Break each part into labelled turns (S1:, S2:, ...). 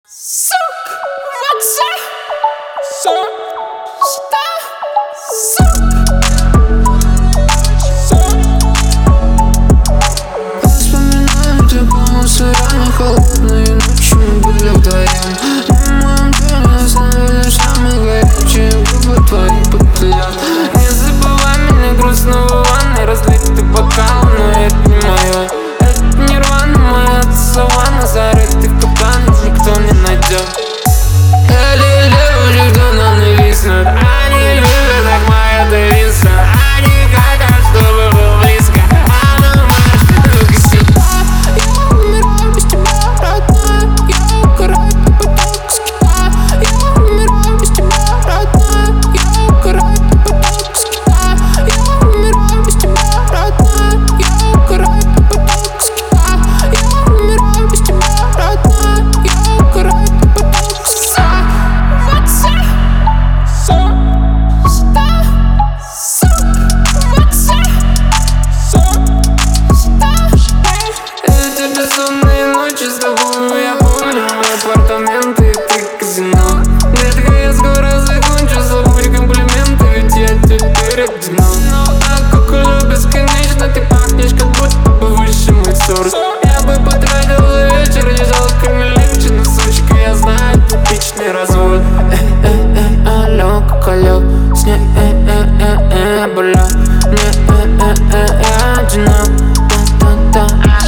S1: Сук, Макса, сук, что, сук, сук. Вспоминаю тебя сырами, холодные ночи мы были вдвоем. На моем теле оставили самые горячие губы твои подлят. Не забывай меня грустного в ванной, разлитый бокал, но это не мое. Это нирвана моя саванна, зарытый капкан, никто не найдет. Эти люди, кто нам нависнут, они любят, как моя девица. Они хотят, чтобы был близко, а на марш сюда. Я умираю без тебя, родная. Я угораю по потоку с Китая. Я умираю без тебя, родная. Я угораю по потоку с Китая. Я умираю без тебя, родная. Я угораю по потоку с Китая. Я умираю без тебя, родная. Я угораю по потоку с Китая. Макса, сук, что, сук, Макса, сук, что. Эти безумные ночи с тобой, я помню апартаменты и ты казино. Детка, я скоро закончу, забудь комплименты, ведь я теперь одинок. А кукуля бесконечно, ты пахнешь, как будто бы выше мой сорт. Я бы потратил за вечер, не жалко мелочи, но, сучка, я знаю, типичный развод. Алло, как алло, с ней бля, мне одинок, та-та-та.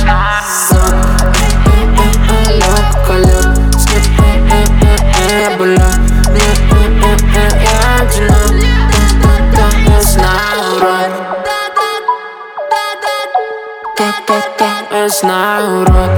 S1: Алло, как алло, с ней бля, мне одинок, та-та-та. Я знаю, урод, та-та-та. Я знаю, урод.